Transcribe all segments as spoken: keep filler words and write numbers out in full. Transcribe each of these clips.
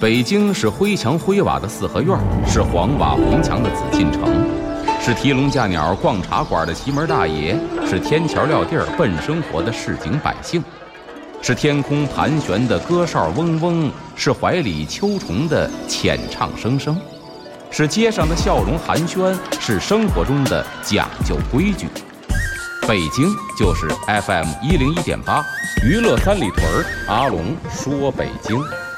北京是灰墙灰瓦的四合院，是黄瓦红墙的紫禁城，是提笼架鸟逛茶馆的奇门大爷，是天桥撂地儿奔生活的市井百姓，是天空盘旋的歌哨嗡嗡，是怀里秋虫的浅唱声声，是街上的笑容寒暄，是生活中的讲究规矩。北京就是 F M 一零一点八，娱乐三里屯，阿龙说北京。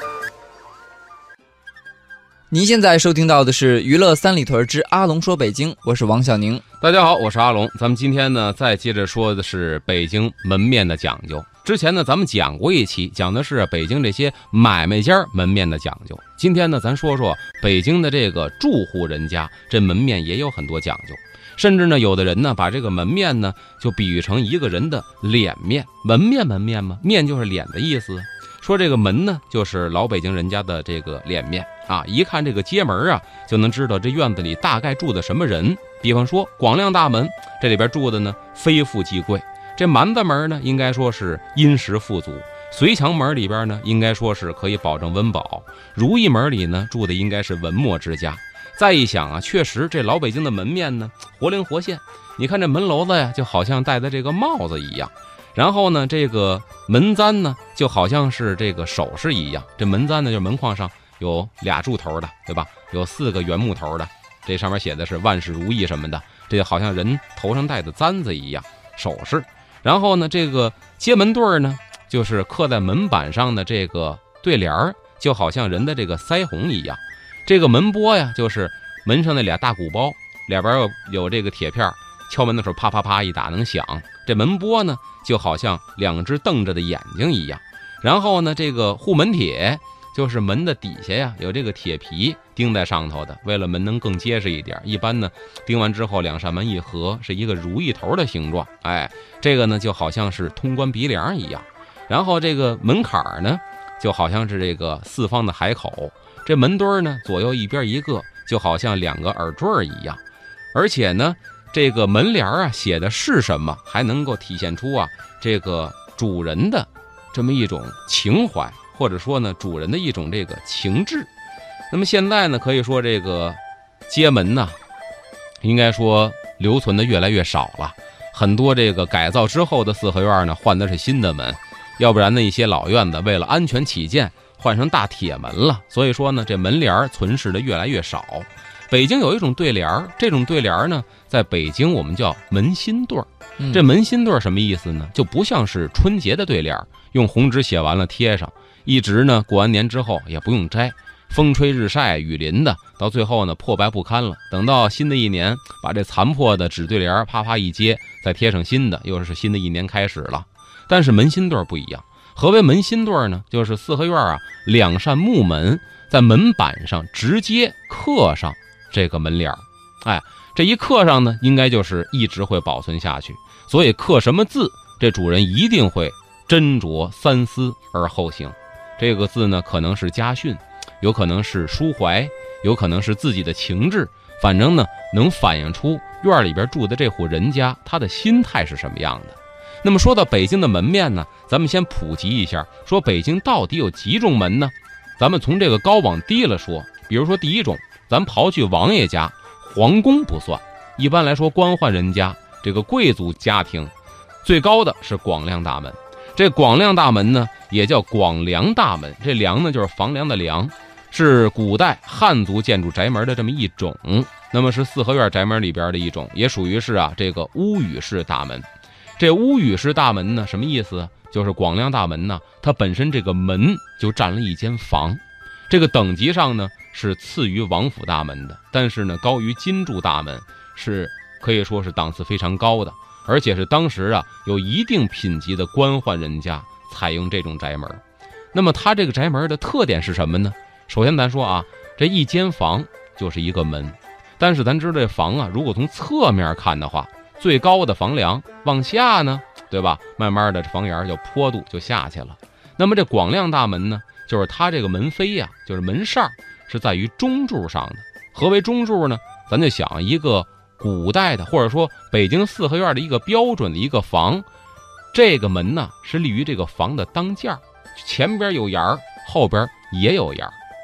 您现在收听到的是娱乐三里屯之阿龙说北京，我是王小宁。 大家好，我是阿龙。咱们今天呢，再接着说的是北京门面的讲究。之前呢，咱们讲过一期，讲的是北京这些买卖家门面的讲究。今天呢，咱说说北京的这个住户人家，这门面也有很多讲究。甚至呢，有的人呢，把这个门面呢，就比喻成一个人的脸面。门面门面嘛，面就是脸的意思。说这个门呢，就是老北京人家的这个脸面啊，一看这个街门啊，就能知道这院子里大概住的什么人。比方说广亮大门，这里边住的呢非富即贵；这蛮子门呢，应该说是殷实富足；隋墙门里边呢，应该说是可以保证温饱；如意门里呢，住的应该是文墨之家。再一想啊，确实这老北京的门面呢，活灵活现。你看这门楼子呀，就好像戴的这个帽子一样。然后呢，这个门簪呢，就好像是这个首饰一样。这门簪呢，就是门框上有俩柱头的，对吧？有四个圆木头的，这上面写的是万事如意什么的，这好像人头上戴的簪子一样，首饰。然后呢，这个接门对呢，就是刻在门板上的这个对联儿，就好像人的这个腮红一样。这个门拨呀，就是门上那俩大鼓包，两边有有这个铁片，敲门的时候啪啪啪一打能响。这门拨呢，就好像两只瞪着的眼睛一样。然后呢，这个护门铁就是门的底下呀，有这个铁皮钉在上头的，为了门能更结实一点。一般呢，钉完之后两扇门一合，是一个如意头的形状。哎，这个呢就好像是通关鼻梁一样。然后这个门槛呢，就好像是这个四方的海口。这门墩呢，左右一边一个，就好像两个耳坠一样。而且呢，这个门帘啊写的是什么，还能够体现出啊这个主人的这么一种情怀，或者说呢主人的一种这个情志。那么现在呢，可以说这个街门呢，应该说留存的越来越少了。很多这个改造之后的四合院呢，换的是新的门，要不然呢一些老院子为了安全起见，换成大铁门了。所以说呢，这门帘存世的越来越少。北京有一种对联，这种对联呢，在北京我们叫门心对。这门心对什么意思呢？就不像是春节的对联，用红纸写完了贴上，一直呢过完年之后也不用摘，风吹日晒雨淋的，到最后呢破败不堪了。等到新的一年，把这残破的纸对联啪啪一接，再贴上新的，又是新的一年开始了。但是门心对不一样。何为门心对呢？就是四合院啊，两扇木门在门板上直接刻上这个门帘。哎，这一刻上呢，应该就是一直会保存下去。所以刻什么字，这主人一定会斟酌三思而后行。这个字呢，可能是家训，有可能是抒怀，有可能是自己的情志，反正呢，能反映出院里边住的这户人家他的心态是什么样的。那么说到北京的门面呢，咱们先普及一下，说北京到底有几种门呢？咱们从这个高往低了说。比如说第一种，咱刨去王爷家，皇宫不算，一般来说官宦人家，这个贵族家庭最高的是广亮大门。这广亮大门呢，也叫广梁大门，这梁呢就是房梁的梁，是古代汉族建筑宅门的这么一种，那么是四合院宅门里边的一种，也属于是啊这个屋宇式大门。这屋宇式大门呢，什么意思？就是广亮大门呢，它本身这个门就占了一间房，这个等级上呢是次于王府大门的，但是呢高于金柱大门，是可以说是档次非常高的，而且是当时啊有一定品级的官宦人家采用这种宅门。那么它这个宅门的特点是什么呢？首先咱说啊，这一间房就是一个门，但是咱知道这房啊，如果从侧面看的话，最高的房梁往下呢，对吧？慢慢的房檐就坡度就下去了。那么这广亮大门呢，就是它这个门扉呀、啊，就是门扇是在于中柱上的。何为中柱呢？咱就想一个古代的，或者说北京四合院的一个标准的一个房，这个门呢是立于这个房的当间，前边有檐儿，后边也有檐儿。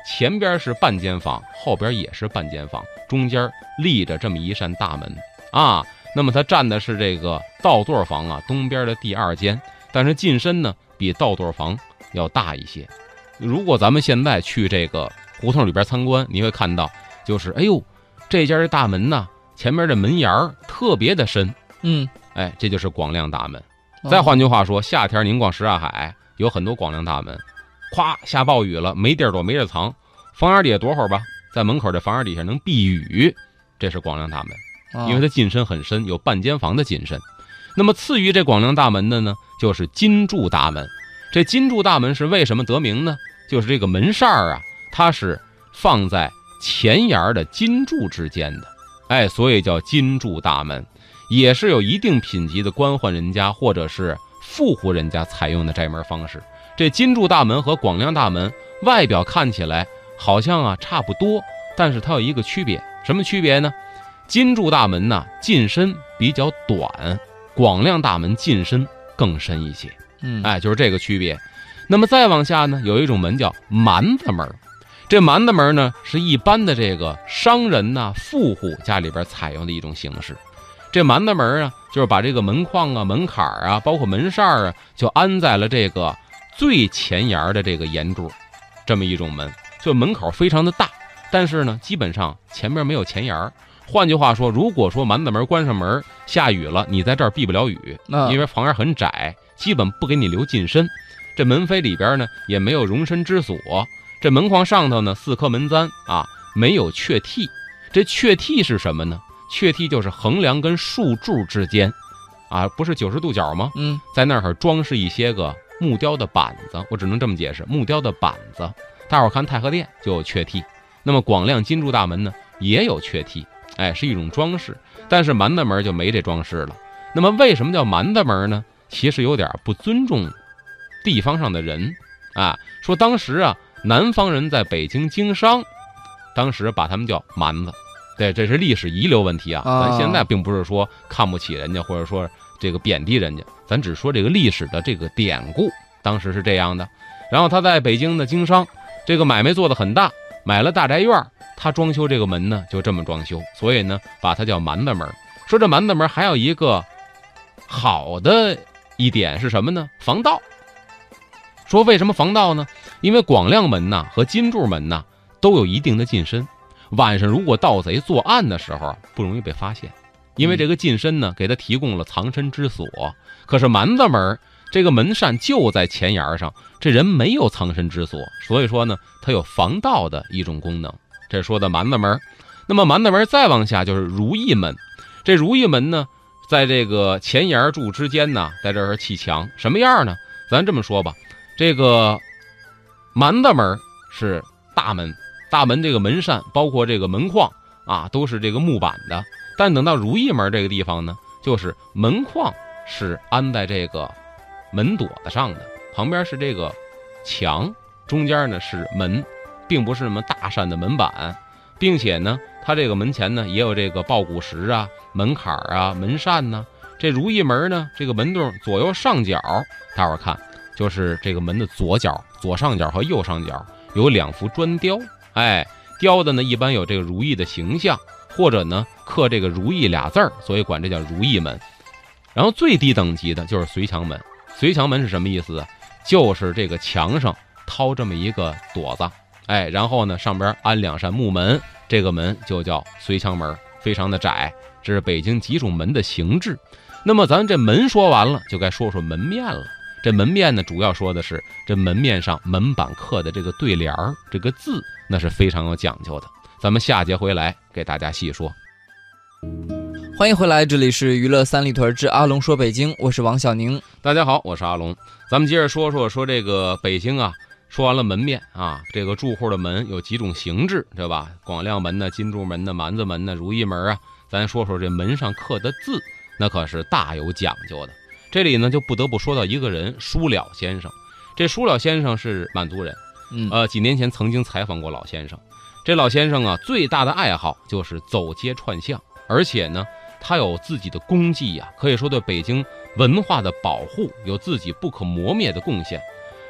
前边是半间房，后边也是半间房，中间立着这么一扇大门啊。那么它占的是这个倒座房啊东边的第二间，但是进深呢比倒座房要大一些。如果咱们现在去这个胡同里边参观，你会看到就是哎呦，这家的大门呢前面的门檐特别的深， 嗯， 哎，这就是广亮大门。再换句话说，夏天您逛什刹海有很多广亮大门，咵下暴雨了没地儿躲没地儿藏，房檐底下躲会儿吧，在门口的房檐底下能避雨，这是广亮大门，因为它进深很深，有半间房的进深。那么次于这广亮大门的呢，就是金柱大门。这金柱大门是为什么得名呢？就是这个门扇啊，它是放在前檐的金柱之间的，哎，所以叫金柱大门，也是有一定品级的官宦人家或者是富户人家采用的这门方式。这金柱大门和广亮大门外表看起来好像啊差不多，但是它有一个区别，什么区别呢？金柱大门呢进深比较短，广亮大门进深更深一些， 嗯， 哎，就是这个区别。那么再往下呢，有一种门叫蛮子门，这蛮子门呢是一般的这个商人呐、啊、富户家里边采用的一种形式。这蛮子门啊，就是把这个门框啊、门槛啊，包括门扇啊，就安在了这个最前沿的这个檐柱，这么一种门，就门口非常的大，但是呢，基本上前面没有前沿。换句话说，如果说蛮子门关上门，下雨了，你在这儿避不了雨，因为房檐很窄，基本不给你留进深。这门扉里边呢，也没有容身之所。这门框上头呢，四颗门簪啊，没有雀替。这雀替是什么呢？雀替就是横梁跟竖柱之间，啊，不是九十度角吗？ 嗯， 在那儿装饰一些个木雕的板子，我只能这么解释，木雕的板子。大伙儿看太和殿就有雀替，那么广亮金柱大门呢也有雀替，哎，是一种装饰。但是蛮子门就没这装饰了。那么为什么叫蛮子门呢？其实有点不尊重地方上的人啊，说当时啊，南方人在北京经商，当时把他们叫蛮子。对，这是历史遗留问题啊，咱现在并不是说看不起人家，或者说这个贬低人家，咱只说这个历史的这个典故，当时是这样的。然后他在北京的经商，这个买卖做得很大，买了大宅院，他装修这个门呢就这么装修，所以呢把它叫蛮子门。说这蛮子门还有一个好的一点是什么呢？防盗。说为什么防盗呢？因为广亮门呐和金柱门呐都有一定的进深，晚上如果盗贼作案的时候不容易被发现，因为这个进深呢给他提供了藏身之所。可是蛮子门这个门扇就在前沿上，这人没有藏身之所，所以说呢它有防盗的一种功能。这说的蛮子门。那么蛮子门再往下就是如意门。这如意门呢在这个前沿柱之间呢，在这儿砌墙，什么样呢？咱这么说吧，这个蛮子门是大门，大门这个门扇包括这个门框啊都是这个木板的。但等到如意门这个地方呢，就是门框是安在这个门垛子上的，旁边是这个墙，中间呢是门，并不是什么大扇的门板，并且呢它这个门前呢也有这个抱鼓石啊、门槛啊、门扇呢。这如意门呢，这个门洞左右上角，大伙儿看，就是这个门的左角、左上角和右上角有两幅砖雕，哎，雕的呢一般有这个如意的形象，或者呢刻这个如意俩字儿，所以管这叫如意门。然后最低等级的就是随墙门。随墙门是什么意思啊？就是这个墙上掏这么一个垛子，哎，然后呢上边安两扇木门，这个门就叫随墙门，非常的窄。这是北京几种门的形制。那么咱这门说完了，就该说说门面了。这门面呢，主要说的是这门面上门板刻的这个对联儿，这个字那是非常有讲究的。咱们下节回来给大家细说。 欢迎回来，这里是娱乐三里屯之阿龙说北京，我是王小宁。 大家好，我是阿龙。咱们接着说说说这个北京啊，说完了门面啊，这个住户的门有几种形制，对吧？广亮门呢、金柱门呢、蛮子门呢、如意门啊，咱说说这门上刻的字，那可是大有讲究的。这里呢就不得不说到一个人，舒了先生。这舒了先生是满族人， 嗯， 呃，几年前曾经采访过老先生。这老先生啊，最大的爱好就是走街串巷，而且呢，他有自己的功绩呀、啊，可以说对北京文化的保护有自己不可磨灭的贡献。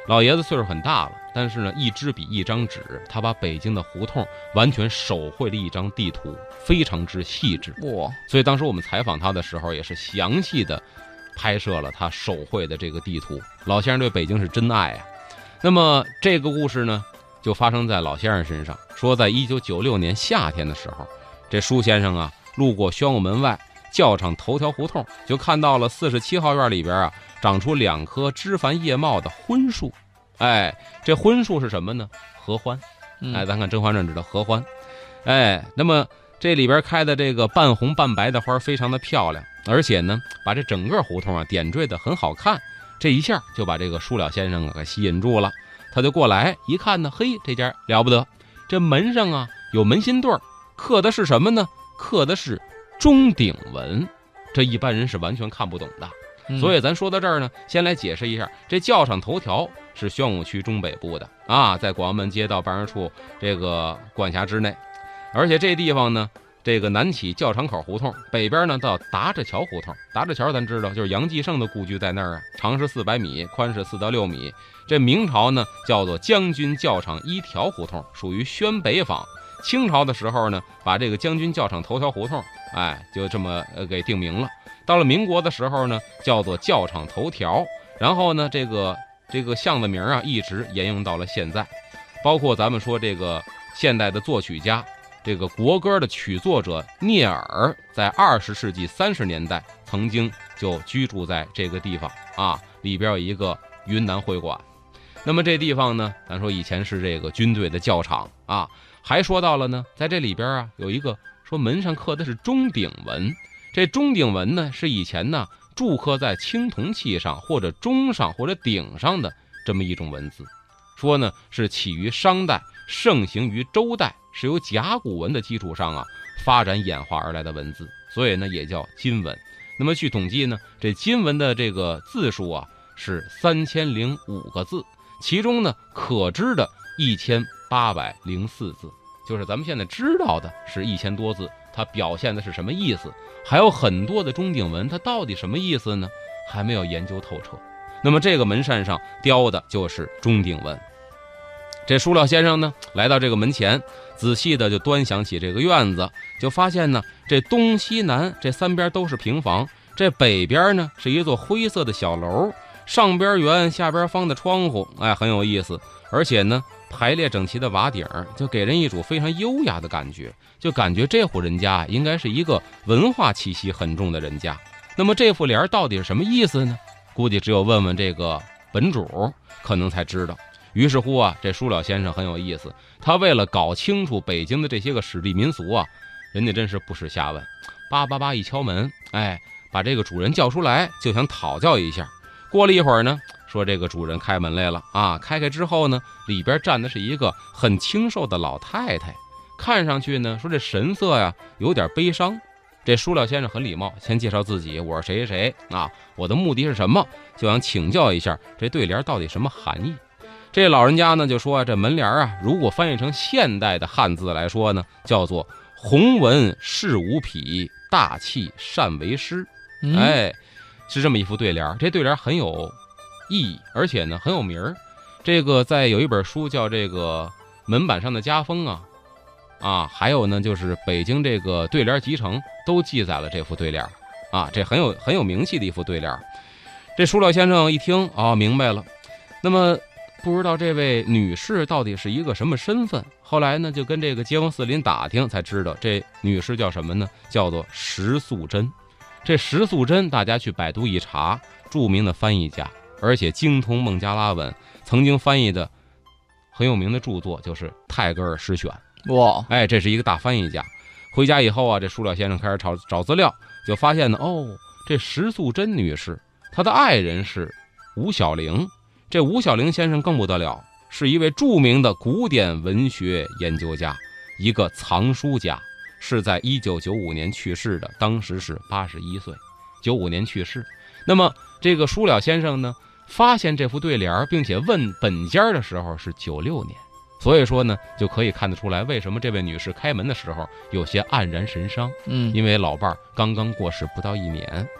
老爷子岁数很大了，但是呢，一支笔一张纸，他把北京的胡同完全手绘了一张地图，非常之细致。 哇！ 所以当时我们采访他的时候，也是详细的拍摄了他手绘的这个地图。老先生对北京是真爱啊。那么这个故事呢，就发生在老先生身上。说在一九九六年夏天的时候，这舒先生啊，路过宣武门外教场头条胡同，就看到了四十七号院里边啊，长出两棵枝繁叶茂的婚树。哎，这婚树是什么呢？合欢。哎，咱看《甄嬛传》知道合欢。哎，那么这里边开的这个半红半白的花非常的漂亮，而且呢，把这整个胡同啊点缀的很好看。这一下就把这个舒了先生啊给吸引住了。他就过来一看呢，嘿，这家了不得，这门上啊有门心对儿，刻的是什么呢？刻的是钟鼎文，这一般人是完全看不懂的。 嗯、 所以咱说到这儿呢，先来解释一下，这教场头条是宣武区中北部的啊，在广安门街道办事处这个管辖之内，而且这地方呢，这个南起教场口胡同，北边呢到达着桥胡同。达着桥咱知道就是杨继盛的故居在那儿啊，长是四百米，宽是四到六米。这明朝呢叫做将军教场一条胡同，属于宣北坊。清朝的时候呢，把这个将军教场头条胡同，哎，就这么呃给定名了。到了民国的时候呢，叫做教场头条。然后呢，这个这个巷子名啊，一直沿用到了现在。包括咱们说这个现代的作曲家，这个国歌的曲作者聂耳，在二十世纪三十年代曾经就居住在这个地方啊，里边有一个云南会馆。那么这地方呢，咱说以前是这个军队的教场啊，还说到了呢，在这里边啊有一个说门上刻的是钟鼎文。这钟鼎文呢是以前呢铸刻在青铜器上或者钟上或者鼎上的这么一种文字，说呢是起于商代，盛行于周代，是由甲骨文的基础上啊发展演化而来的文字，所以呢也叫金文。那么据统计呢，这金文的这个字数啊是三千零五个字，其中呢可知的一千八百零四字，就是咱们现在知道的是一千多字，它表现的是什么意思？还有很多的钟鼎文，它到底什么意思呢？还没有研究透彻。那么这个门扇上雕的就是钟鼎文。这舒了先生呢，来到这个门前，仔细的就端详起这个院子，就发现呢，这东西南这三边都是平房，这北边呢是一座灰色的小楼，上边圆下边方的窗户，哎，很有意思。而且呢，排列整齐的瓦顶，就给人一种非常优雅的感觉，就感觉这户人家应该是一个文化气息很重的人家。那么这副联到底是什么意思呢？估计只有问问这个本主可能才知道。于是乎啊，这舒了先生很有意思，他为了搞清楚北京的这些个史地民俗啊，人家真是不耻下问，叭叭叭一敲门，哎，把这个主人叫出来，就想讨教一下。过了一会儿呢，说这个主人开门来了啊，开开之后呢，里边站的是一个很清瘦的老太太，看上去呢，说这神色呀有点悲伤。这舒了先生很礼貌，先介绍自己，我是谁谁谁啊，我的目的是什么，就想请教一下这对联到底什么含义。这老人家呢就说，这门帘啊，如果翻译成现代的汉字来说呢，叫做弘文饰无匹，大器善为师。 嗯、 哎，是这么一副对联。这对联很有意义，而且呢很有名儿。这个在有一本书叫这个门板上的家风啊，啊，还有呢就是北京这个对联集成都记载了这副对联啊，这很有很有名气的一副对联。这舒了先生一听哦，明白了。那么不知道这位女士到底是一个什么身份，后来呢就跟这个街坊四邻打听才知道，这女士叫什么呢？叫做石素贞。这石素贞大家去百度一查，著名的翻译家，而且精通孟加拉文，曾经翻译的很有名的著作就是《泰戈尔诗选》。 哇， 哎，这是一个大翻译家。回家以后啊，这舒了先生开始找找资料，就发现呢，哦，这石素贞女士，她的爱人是吴小玲。这吴小玲先生更不得了，是一位著名的古典文学研究家，一个藏书家，是在一九九五年去世的，当时是八十一岁，九五年去世。那么这个舒了先生呢，发现这副对联并且问本家的时候是九六年，所以说呢，就可以看得出来为什么这位女士开门的时候有些黯然神伤。 嗯， 因为老伴儿刚刚过世不到一年。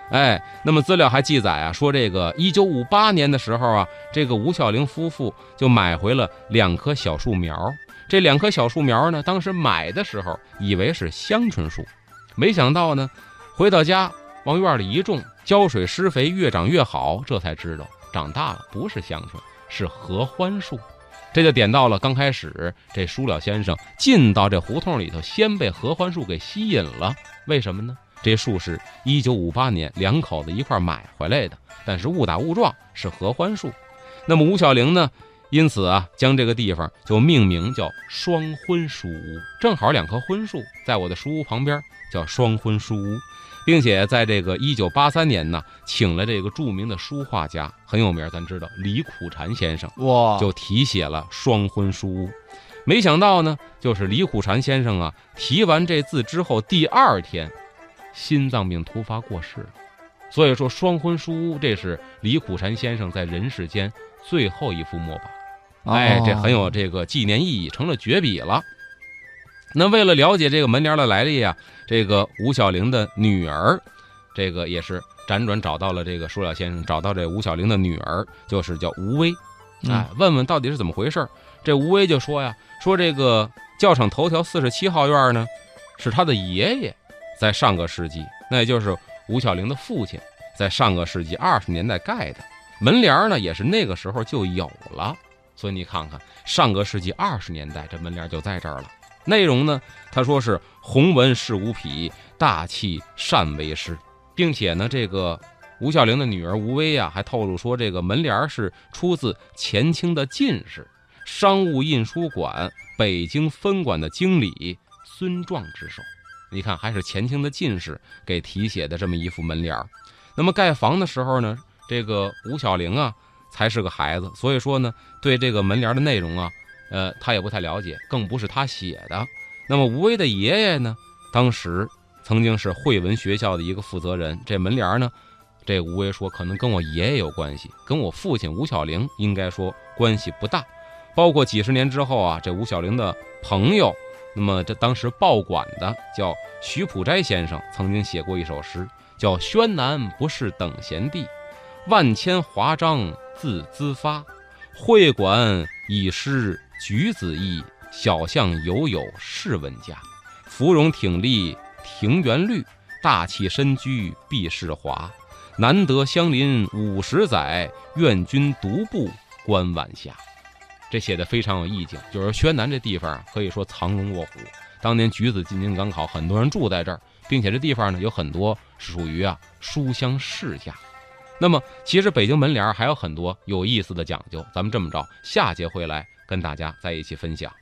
哎，那么资料还记载啊，说这个一九五八年的时候啊，这个吴小玲夫妇就买回了两棵小树苗。这两棵小树苗呢，当时买的时候以为是香椿树，没想到呢，回到家往院里一种，浇水施肥，越长越好，这才知道长大了不是香椿，是合欢树。这就点到了刚开始这书了先生进到这胡同里头，先被合欢树给吸引了。为什么呢？这树是一九五八年两口子一块买回来的，但是误打误撞是合欢树。那么吴小玲呢，因此啊，将这个地方就命名叫双婚书屋，正好两棵婚树在我的书屋旁边，叫双婚书屋。并且在这个一九八三年呢，请了这个著名的书画家，很有名，咱知道李苦禅先生， 哇， 就题写了双婚书屋。没想到呢，就是李苦禅先生啊，题完这字之后，第二天心脏病突发过世了。所以说双婚书屋，这是李苦禅先生在人世间最后一幅墨宝。哎，这很有这个纪念意义，成了绝笔了。那为了了解这个门帘的来历啊，这个吴小玲的女儿，这个也是辗转找到了这个舒了先生，找到这吴小玲的女儿，就是叫吴薇。哎，问问到底是怎么回事。这吴薇就说呀，说这个教场头条四十七号院呢，是他的爷爷在上个世纪，那也就是吴小玲的父亲，在上个世纪二十年代盖的。门帘呢，也是那个时候就有了。所以你看看，上个世纪二十年代，这门帘就在这儿了。内容呢，他说是弘文饰吾匹，大器善为师，并且呢，这个吴小玲的女儿吴薇啊，还透露说，这个门帘是出自前清的进士、商务印书馆北京分馆的经理孙壮之手。你看，还是前清的进士给题写的这么一副门帘。那么盖房的时候呢，这个吴小玲啊才是个孩子，所以说呢，对这个门帘的内容啊，呃，他也不太了解，更不是他写的。那么吴薇的爷爷呢，当时曾经是汇文学校的一个负责人。这门帘呢，这吴薇说可能跟我爷爷有关系，跟我父亲吴小玲应该说关系不大。包括几十年之后啊，这吴小玲的朋友，那么这当时报馆的叫徐普斋先生，曾经写过一首诗，叫《宣南不是等闲地，万千华章自兹发，会馆已失举子意，小巷犹有士文家。芙蓉挺立庭园绿，大气深居避世华。难得相邻五十载，愿君独步观晚霞。这写的非常有意境，就是宣南这地方可以说藏龙卧虎。当年举子进京赶考，很多人住在这儿，并且这地方呢有很多是属于啊书香世家。那么其实北京门帘还有很多有意思的讲究，咱们这么着，下节回来跟大家在一起分享。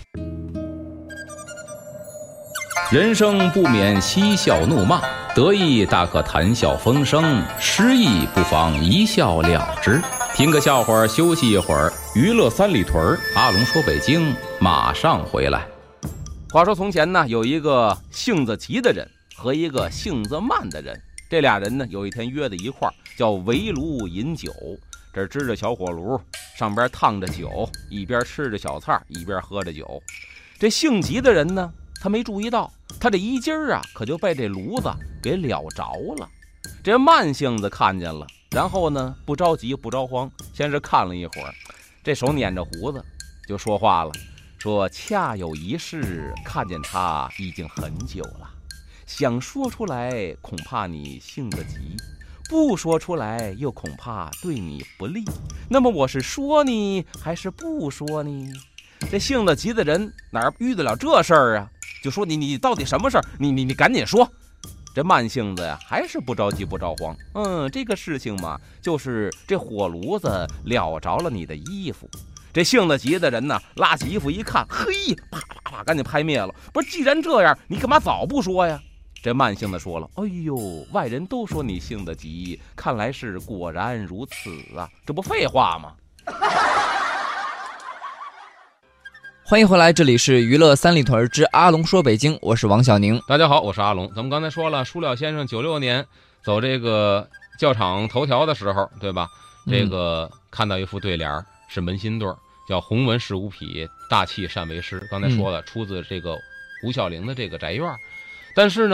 人生不免嬉笑怒骂，得意大可谈笑风生，失意不妨一笑了之。听个笑话休息一会儿，娱乐三里屯，阿龙说北京马上回来。 话说从前呢，有一个性子急的人和一个性子慢的人，这俩人呢有一天约在一块儿，叫围炉饮酒。这支着小火炉，上边烫着酒，一边吃着小菜一边喝着酒。这性急的人呢，他没注意到，他这一劲儿啊可就被这炉子给燎着了。这慢性子看见了，然后呢不着急不着慌，先是看了一会儿，这手捻着胡子就说话了，说恰有一事，看见他已经很久了，想说出来恐怕你性子急，不说出来又恐怕对你不利，那么我是说你还是不说呢？这性子急的人哪遇得了这事儿啊？就说你你到底什么事儿？你你你赶紧说。这慢性子呀，还是不着急不着慌。嗯，这个事情嘛，就是这火炉子燎着了你的衣服。这性子急的人呢，拉起衣服一看，嘿，啪啪啪，赶紧拍灭了。不是，既然这样，你干嘛早不说呀？这慢性子说了，哎呦，外人都说你性子急，看来是果然如此啊，这不废话吗？ 欢迎回来，这里是娱乐三里屯之阿龙说北京，我是王小宁。 大家好，我是阿龙。咱们刚才说了，舒了先生九六年走这个教场头条的时候，对吧？这个看到一副对联，是门心对，叫弘文饰吾匹，大器善为师。刚才说了，出自这个吴小玲的这个宅院。但是呢，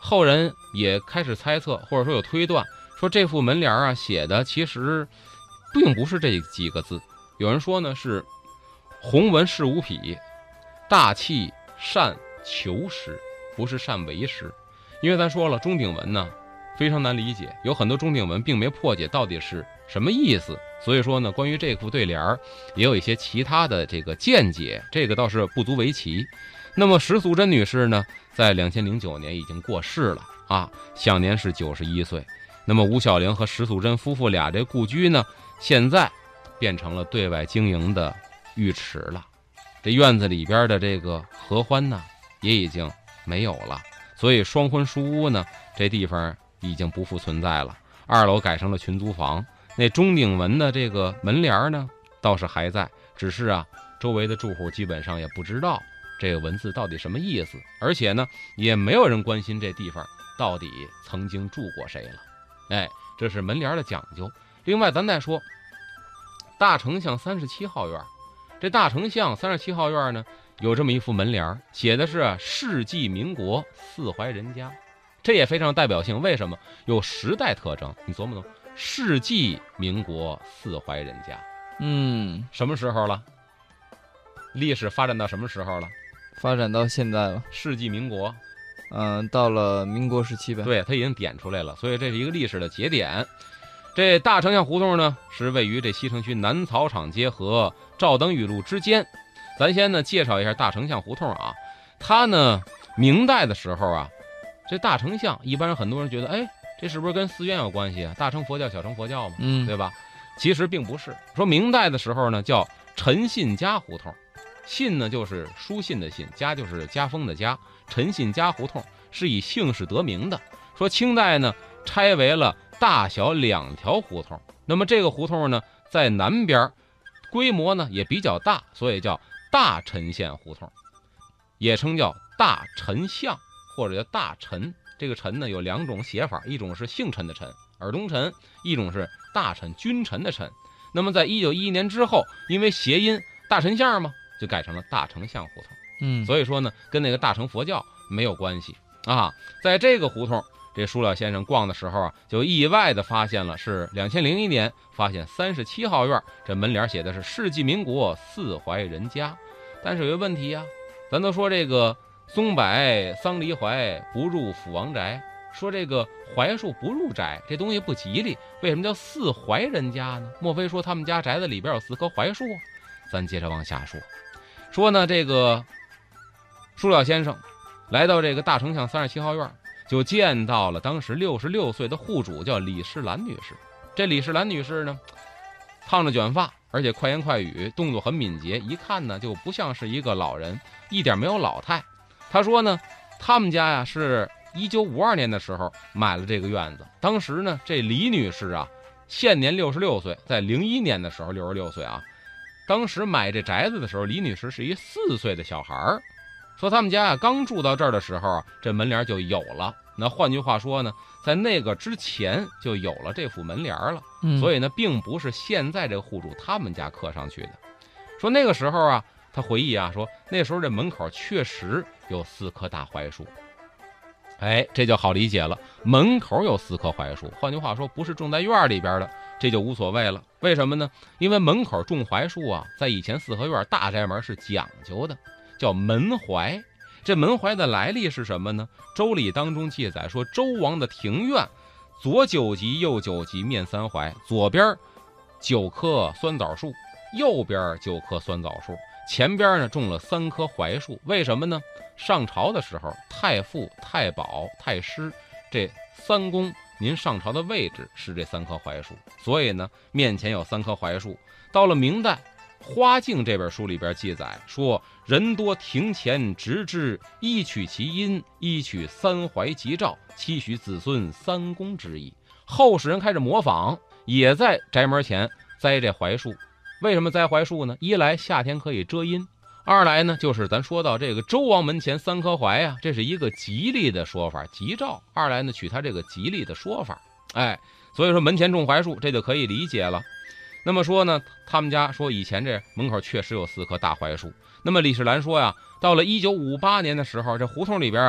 后人也开始猜测，或者说有推断，说这副门帘啊写的其实并不是这几个字。有人说呢是弘文饰无匹，大器善求实，不是善为实。因为咱说了钟鼎文呢非常难理解，有很多钟鼎文并没破解到底是什么意思，所以说呢关于这副对联也有一些其他的这个见解，这个倒是不足为奇。那么石素贞女士呢在两千零九年已经过世了啊，享年是九十一岁。那么吴小玲和石素贞夫妇俩这故居呢现在变成了对外经营的浴池了，这院子里边的这个合欢呢也已经没有了，所以双婚书屋呢这地方已经不复存在了。二楼改成了群租房，那钟鼎文的这个门帘呢倒是还在，只是啊周围的住户基本上也不知道这个文字到底什么意思，而且呢也没有人关心这地方到底曾经住过谁了。哎，这是门帘的讲究。另外咱再说大丞相三十七号院，这大丞相三十七号院呢有这么一副门帘，写的是世纪民国四怀人家，这也非常有代表性。为什么？有时代特征，你琢磨琢磨，世纪民国四怀人家， 嗯， 什么时候了？历史发展到什么时候了？ 发展到现在了。 世纪民国， 嗯、呃，到了民国时期呗。 对，它已经点出来了，所以这是一个历史的节点。这大丞相胡同呢是位于这西城区南草场街和赵登禹路之间。咱先呢介绍一下大丞相胡同啊，它呢明代的时候啊，这大丞相一般人很多人觉得，哎，这是不是跟寺院有关系啊？大乘佛教小乘佛教嘛， 嗯， 对吧？其实并不是。说明代的时候呢叫陈信家胡同，信呢就是书信的信，家就是家风的家，陈信家胡同是以姓氏得名的。说清代呢拆为了大小两条胡同，那么这个胡同呢在南边，规模呢也比较大，所以叫大陈县胡同，也称叫大陈巷或者叫大陈。这个陈呢有两种写法，一种是姓陈的陈，尔东陈，一种是大陈君臣的陈。那么在一九一一年之后，因为谐音大陈巷嘛，就改成了大丞相胡同。 嗯， 所以说呢跟那个大乘佛教没有关系啊。在这个胡同，这舒了先生逛的时候啊，就意外的发现了，是两千零一年发现三十七号院这门帘写的是世纪民国四怀人家。但是有个问题啊，咱都说这个松柏桑梨槐不入府王宅，说这个槐树不入宅，这东西不吉利，为什么叫四怀人家呢？莫非说他们家宅子里边有四棵槐树啊？咱接着往下说，说呢这个舒了先生来到这个大丞相三十七号院，就见到了当时六十六岁的户主，叫李世兰女士。这李世兰女士呢烫着卷发，而且快言快语，动作很敏捷，一看呢就不像是一个老人，一点没有老态。他说呢他们家呀是一九五二年的时候买了这个院子，当时呢这李女士啊现年六十六岁，在零一年的时候六十六岁啊，当时买这宅子的时候李女士是一四岁的小孩儿。说他们家啊刚住到这儿的时候啊，这门帘就有了。那换句话说呢，在那个之前就有了这副门帘了。 嗯， 所以呢并不是现在这个户主他们家刻上去的。说那个时候啊，他回忆啊说那时候这门口确实有四棵大槐树。哎，这就好理解了，门口有四棵槐树，换句话说不是种在院里边的，这就无所谓了。为什么呢？因为门口种槐树啊，在以前四合院大宅门是讲究的，叫门槐。这门槐的来历是什么呢？周礼当中记载说，周王的庭院左九级右九级面三槐，左边九棵酸枣树，右边九棵酸枣树，前边呢种了三棵槐树。为什么呢？上朝的时候，太傅、太保、太师这三公，您上朝的位置是这三棵槐树，所以呢面前有三棵槐树。到了明代《花镜》这本书里边记载说，人多庭前植之，一取其因，一取三槐吉兆，期许子孙三公之意。后世人开始模仿，也在宅门前栽这槐树。为什么栽槐树呢？一来夏天可以遮阴，二来呢就是咱说到这个周王门前三棵槐啊，这是一个吉利的说法，吉兆。二来呢取他这个吉利的说法，哎，所以说门前种槐树，这就可以理解了。那么说呢，他们家说以前这门口确实有四棵大槐树。那么李世兰说呀，到了一九五八年的时候，这胡同里边啊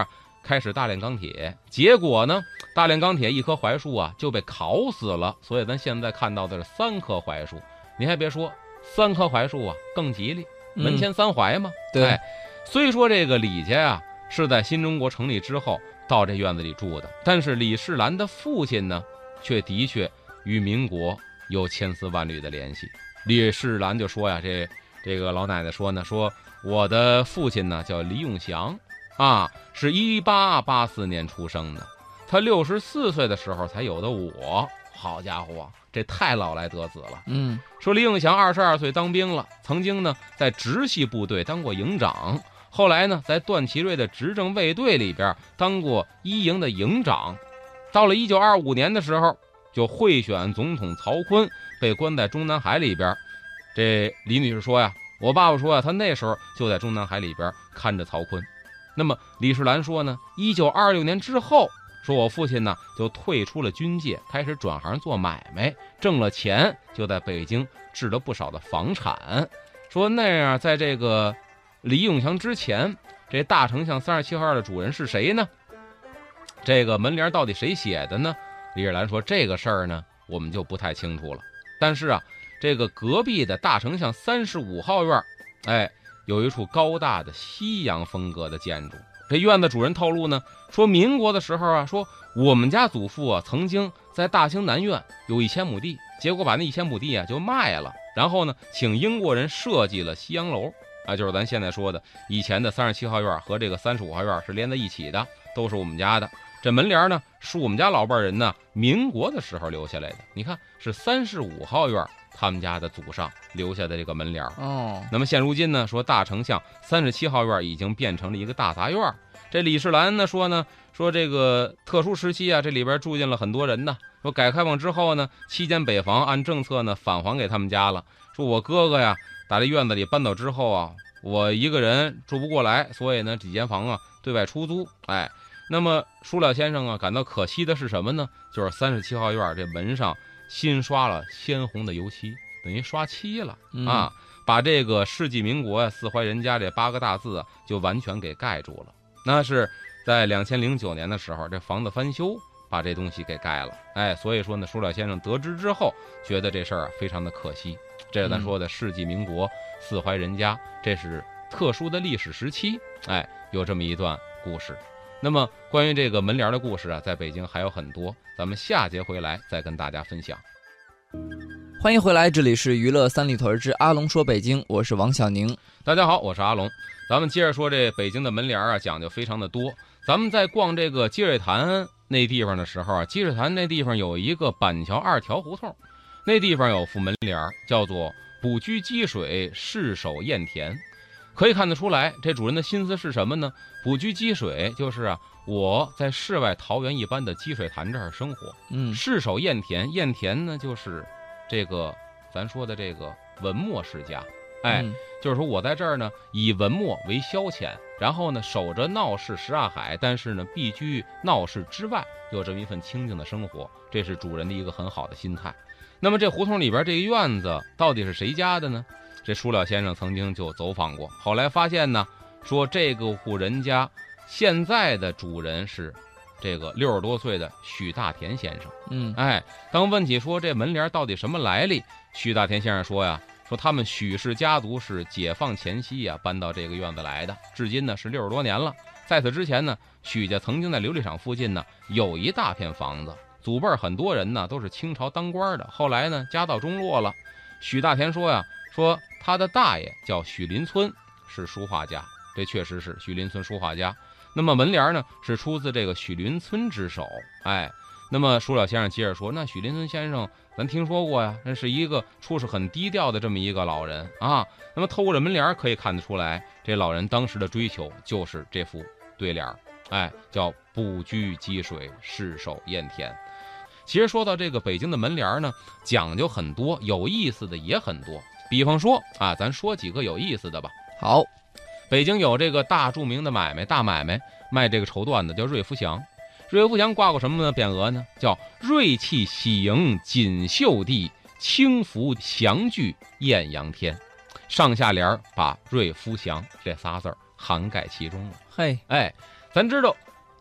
开始大炼钢铁，结果呢，大炼钢铁一棵槐树啊就被烤死了，所以咱现在看到的是三棵槐树。你还别说，三棵槐树啊更吉利，门前三槐嘛。 嗯、对、 哎，虽说这个李家啊是在新中国成立之后到这院子里住的，但是李世兰的父亲呢，却的确与民国有千丝万缕的联系。李世兰就说呀，这这个老奶奶说呢，说我的父亲呢叫李永祥啊，是一八八四年出生的，他六十四岁的时候才有的我。好家伙，这太老来得子了。 嗯， 说李永祥二十二岁当兵了，曾经呢在直系部队当过营长，后来呢在段祺瑞的执政卫队里边当过一营的营长。到了一九二五年的时候，就贿选总统曹锟，被关在中南海里边。这李女士说呀，我爸爸说呀，他那时候就在中南海里边看着曹锟。那么李世兰说呢，一九二六年之后，说我父亲呢就退出了军界，开始转行做买卖，挣了钱就在北京置了不少的房产。说那样，在这个李永祥之前，这大丞相三十七号院的主人是谁呢？这个门帘到底谁写的呢？李世兰说这个事儿呢我们就不太清楚了，但是啊，这个隔壁的大丞相三十五号院，哎，有一处高大的西洋风格的建筑。这院子主人透露呢，说民国的时候啊，说我们家祖父啊曾经在大兴南院有一千亩地，结果把那一千亩地啊就卖了，然后呢请英国人设计了西洋楼啊，就是咱现在说的以前的三十七号院和这个三十五号院是连在一起的，都是我们家的。这门帘呢是我们家老辈人呢民国的时候留下来的，你看是三十五号院他们家的祖上留下的这个门帘哦。 那么现如今呢，说大丞相三十七号院已经变成了一个大杂院。这李世兰呢说呢，说这个特殊时期啊，这里边住进了很多人呢。说改革开放之后呢，七间北房按政策呢返还给他们家了。说我哥哥呀，打这院子里搬走之后啊，我一个人住不过来，所以呢几间房啊对外出租。哎，那么舒了先生啊感到可惜的是什么呢？就是三十七号院这门上新刷了鲜红的油漆，等于刷漆了、嗯、啊，把这个世纪民国呀、啊、四怀人家这八个大字啊就完全给盖住了。那是在两千零九年的时候，这房子翻修把这东西给盖了。哎，所以说呢，舒了先生得知之后觉得这事儿啊非常的可惜。这是咱说的世纪民国四怀人家，这是特殊的历史时期，哎，有这么一段故事。那么关于这个门帘的故事啊，在北京还有很多，咱们下节回来再跟大家分享。 欢迎回来，这里是娱乐三里屯之阿龙说北京，我是王小宁。 大家好，我是阿龙。咱们接着说这北京的门帘啊，讲究非常的多。咱们在逛这个积水潭那地方的时候啊，积水潭那地方有一个板桥二条胡同，那地方有副门帘，叫做卜居积水，市守堰田。可以看得出来，这主人的心思是什么呢？卜居积水就是啊，我在世外桃源一般的积水潭这儿生活。 嗯， 市守堰田，堰田呢就是这个咱说的这个文墨世家。哎、嗯，就是说我在这儿呢，以文墨为消遣，然后呢，守着闹市什刹海，但是呢，避居闹市之外，有这么一份清静的生活，这是主人的一个很好的心态。那么这胡同里边这个院子到底是谁家的呢？这舒了先生曾经就走访过，后来发现呢，说这个户人家现在的主人是这个六十多岁的许大田先生。 嗯， 哎，当问起说这门帘到底什么来历，许大田先生说呀，说他们许氏家族是解放前夕呀、啊、搬到这个院子来的，至今呢是六十多年了。在此之前呢，许家曾经在琉璃厂附近呢有一大片房子，祖辈很多人呢都是清朝当官的，后来呢家道中落了。许大田说呀，说他的大爷叫许林村，是书画家，这确实是许林村书画家。那么门帘呢是出自这个许林村之手。哎，那么舒了先生接着说，那许林村先生咱听说过呀，那是一个处事很低调的这么一个老人啊。那么透过这门帘可以看得出来，这老人当时的追求就是这副对联，哎，叫卜居积水，市守堰田。其实说到这个北京的门帘呢，讲究很多，有意思的也很多。比方说啊，咱说几个有意思的吧。 好， 北京有这个大著名的买卖，大买卖卖这个绸缎的叫瑞福祥。瑞福祥挂过什么呢匾额呢？叫瑞气喜迎锦绣地，轻拂祥聚艳阳天。上下联把瑞福祥这仨字儿涵盖其中了。 嘿， 哎，咱知道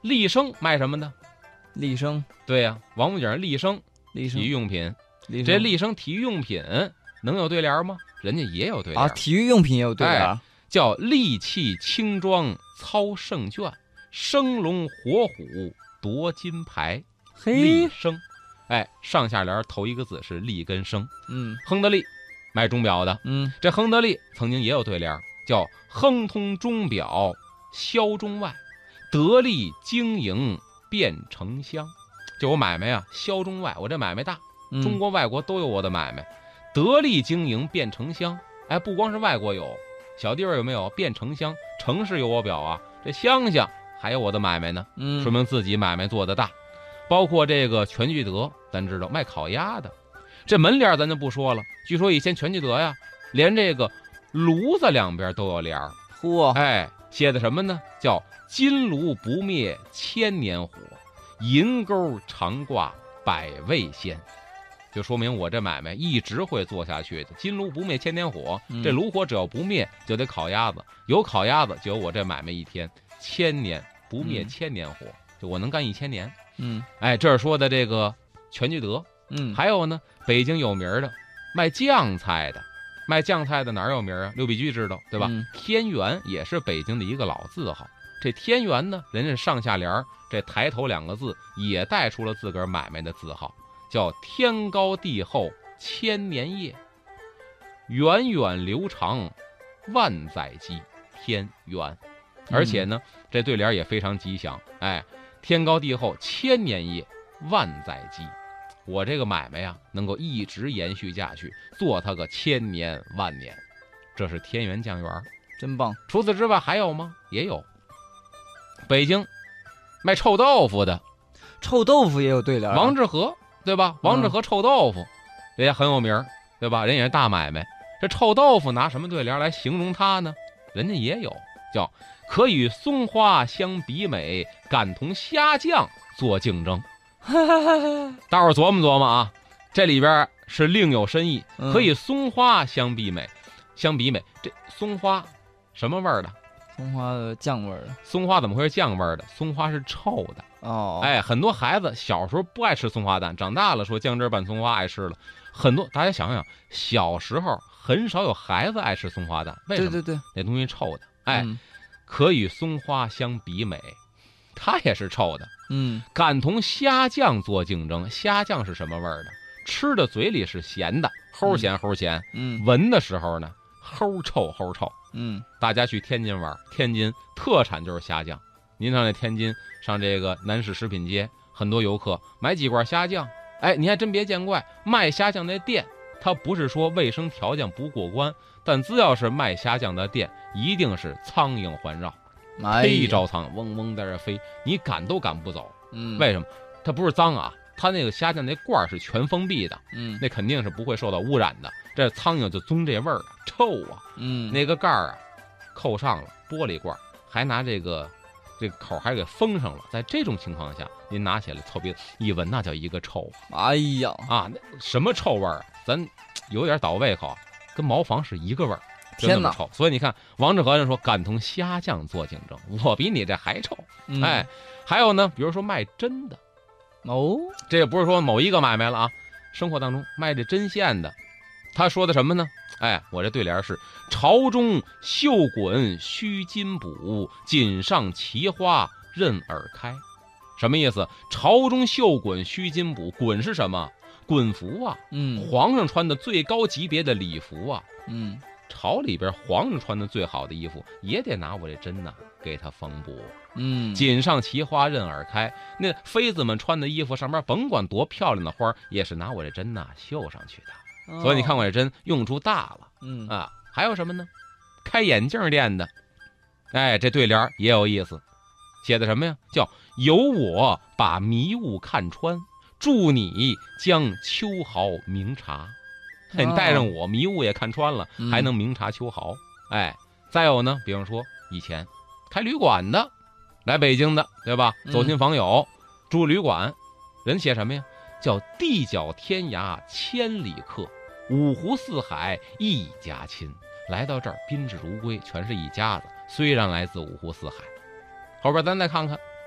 立生卖什么呢？ 立生， 对呀、啊，王府井立生立生体育用品， 立生这立生体育用品能有对联吗？人家也有对联啊，体育用品也有对联、 哎，叫利器轻装操胜券，生龙活虎夺金牌。立生，哎，上下联头一个字是利跟生。 嗯， 亨得利卖钟表的， 嗯， 这亨得利曾经也有对联，叫亨通钟表销中外，得利经营变城乡。就我买卖啊，销中外，我这买卖大， 嗯、 中国外国都有我的买卖，得利经营变城乡。哎，不光是外国有，小地方有没有变城乡？城市有我表啊，这乡下还有我的买卖呢， 嗯， 说明自己买卖做得大。包括这个全聚德，咱知道卖烤鸭的，这门帘咱就不说了。据说以前全聚德呀，连这个炉子两边都有帘儿。 嚯， 哎，写的什么呢？叫金炉不灭千年火，银钩常挂百味鲜。就说明我这买卖一直会做下去的。金炉不灭千年火， 嗯、 这炉火只要不灭，就得烤鸭子。有烤鸭子，就有我这买卖一天。千年不灭千年火，嗯、就我能干一千年。 嗯， 哎，这儿说的这个全聚德， 嗯， 还有呢，北京有名的卖酱菜的，卖酱菜的哪儿有名啊？六必居知道对吧？ 嗯、 天元也是北京的一个老字号。这天元呢，人家上下联这抬头两个字也带出了自个儿买卖的字号，叫天高地厚千年业，源远流长万载基。天元，而且呢，嗯、这对联也非常吉祥，哎。天高地厚千年业，万载基。我这个买卖呀，能够一直延续下去，做它个千年万年。这是天元酱园， 真棒。 除此之外还有吗？也有。北京卖臭豆腐的， 臭豆腐也有对联、啊。 王致和，对吧？王致和臭豆腐，人家很有名，对吧？人也是大买卖。这臭豆腐拿什么对联来形容它呢？人家也有，叫可与松花相比美，敢同虾酱做竞争。大伙儿琢磨琢磨啊，这里边是另有深意。可以松花相比美，相比美，这松花什么味儿的？ 松花的酱味儿的。松花怎么会是酱味儿的？松花是臭的。 哦， 哎，很多孩子小时候不爱吃松花蛋，长大了说酱汁拌松花爱吃了。很多大家想想，小时候很少有孩子爱吃松花蛋，为什么？ 对对对， 那东西臭的。哎。 嗯， 可与松花相比美，它也是臭的。 嗯， 敢同虾酱做竞争，虾酱是什么味儿的？吃的嘴里是咸的，齁咸齁咸。 嗯， 闻的时候呢，齁臭齁臭。 嗯， 大家去天津玩，天津特产就是虾酱。您上那天津，上这个南市食品街，很多游客买几罐虾酱，哎，你还真别见怪，卖虾酱那店，他不是说卫生条件不过关，但只要是卖虾酱的店，一定是苍蝇环绕，忒招苍蝇嗡嗡在这飞，你赶都赶不走。 嗯， 为什么？它不是脏啊，它那个虾酱那罐是全封闭的， 嗯， 那肯定是不会受到污染的。这苍蝇就宗这味儿啊，臭啊。 嗯， 那个盖儿啊，扣上了玻璃罐，还拿这个这个口还给封上了。在这种情况下，您拿起来凑鼻子一闻，那叫一个臭。 哎呀啊，那什么臭味儿啊？咱有点倒胃口，跟茅房是一个味儿。 天哪！ 臭，所以你看，王致和人说敢同虾酱做竞争，我比你这还臭。 嗯、 哎，还有呢，比如说卖针的， 哦， 这也不是说某一个买卖了啊，生活当中卖这针线的，他说的什么呢？哎，我这对联是：朝中绣滚须金补，锦上奇花任尔开。什么意思？朝中绣滚须金补，滚是什么？滚服啊， 嗯， 皇上穿的最高级别的礼服啊， 嗯。 朝里边皇上穿的最好的衣服，也得拿我这针呐给他缝补。 嗯， 锦上奇花任尔开，那妃子们穿的衣服上面甭管多漂亮的花，也是拿我这针呐绣上去的。哦、所以你看我这针用处大了。 嗯啊，还有什么呢？开眼镜店的，哎，这对联也有意思，写的什么呀？叫由我把迷雾看穿，助你将秋毫明察。你带上我，迷雾也看穿了，还能明察秋毫。嗯、哎，再有呢，比方说以前开旅馆的，来北京的，对吧？走亲访友，嗯、住旅馆，人写什么呀？叫地角天涯千里客，五湖四海一家亲。来到这儿宾至如归，全是一家子。虽然来自五湖四海，后边咱再看看，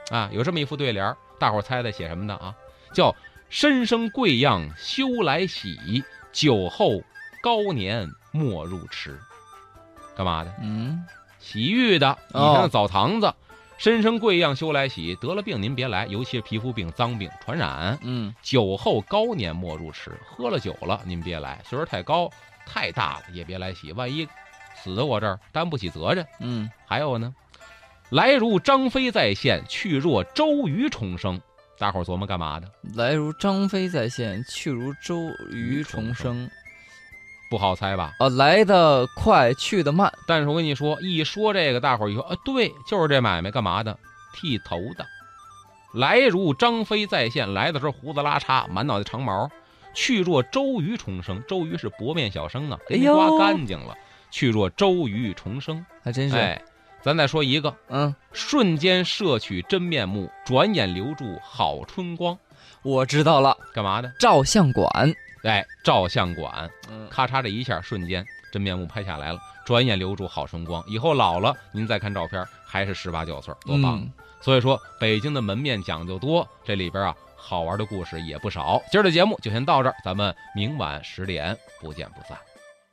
啊，有这么一副对联，大伙儿猜猜写什么的啊？叫身生贵样休来喜，酒后高年莫入池。干嘛的？ 嗯， 洗浴的，以哦前的澡堂子。身生贵样休来喜，得了病您别来，尤其是皮肤病、脏病传染。 嗯， 酒后高年莫入池，喝了酒了您别来，岁数太高太大了也别来洗，万一死在我这儿担不起责任。 嗯， 还有呢，来如张飞再现，去若周瑜重生。大伙儿琢磨干嘛的？ 来如张飞再现，去如周瑜重生。 不好猜吧？ 哦，来得快，去得慢。 但是我跟你说，一说这个，大伙儿一说，啊，对，就是这买卖，干嘛的？剃头的。来如张飞再现，来的时候胡子拉碴，满脑袋长毛；去若周瑜重生，周瑜是薄面小生啊，给你刮干净了。去若周瑜重生， 还真是。 哎，咱再说一个， 嗯， 瞬间摄取真面目，转眼留住好春光。 我知道了， 干嘛的？ 照相馆。 哎，照相馆， 嗯， 咔嚓这一下，瞬间真面目拍下来了，转眼留住好春光。以后老了，您再看照片，还是十八九岁，多棒！ 嗯， 所以说，北京的门面讲究多，这里边啊，好玩的故事也不少。今儿的节目就先到这儿，咱们明晚十点不见不散。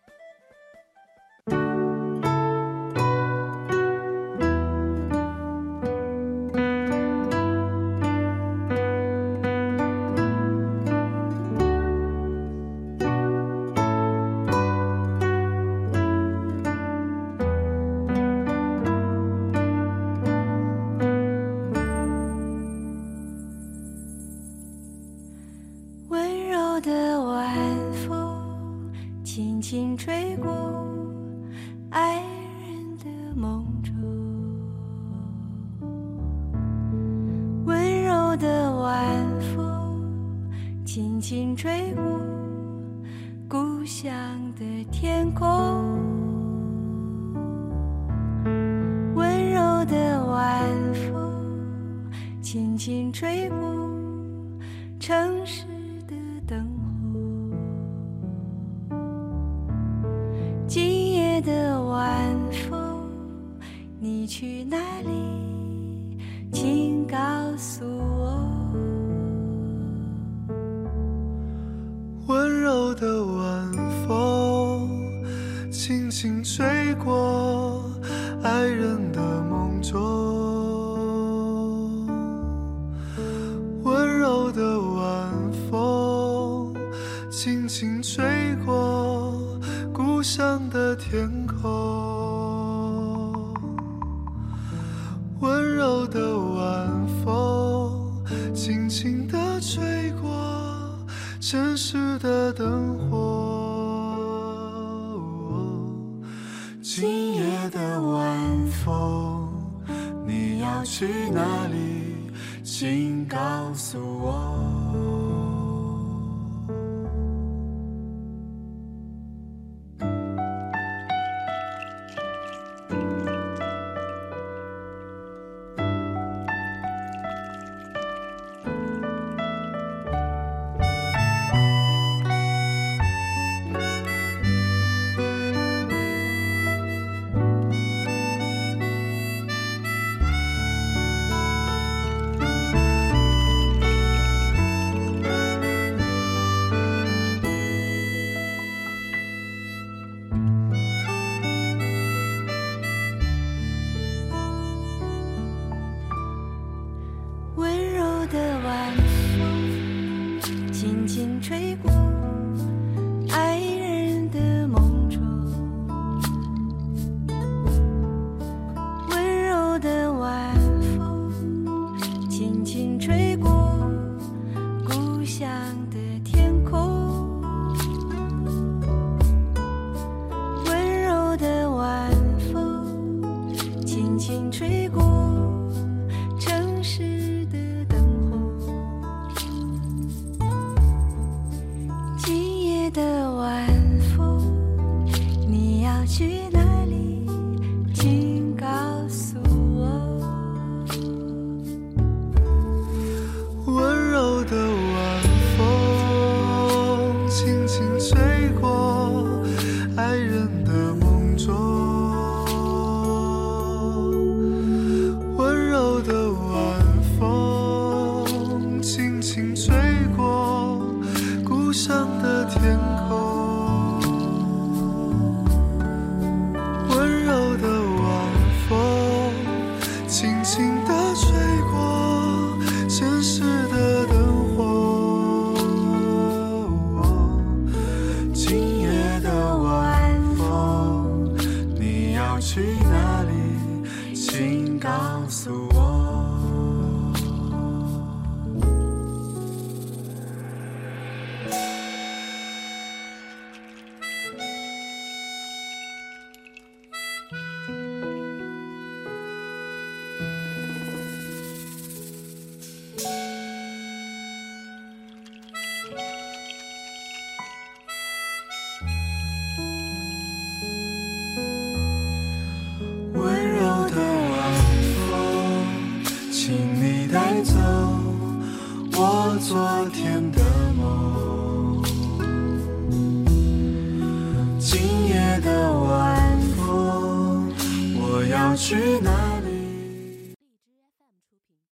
温柔的晚风轻轻吹过爱人的梦中，温柔的晚风轻轻吹过故乡的天空，温柔的晚风轻轻吹过城市的灯火，今夜的晚风你去哪里，请告诉我。 温柔的晚风轻轻吹过爱人的梦中，温柔的晚风轻轻吹过故乡的天空，温柔的晚风轻轻地吹过城市的灯火，今夜的晚风你要去哪里，请告诉我。 温柔的晚风轻轻吹过爱人的梦中，温柔的晚风轻轻吹过故乡的天空，温柔的晚风轻轻吹过城市的的晚风你要去哪里，请告诉我。 温柔的晚风轻轻吹过爱人的梦中， 告诉我。温柔的晚风，请你带走我昨天的梦。今夜的晚风，我要去哪里？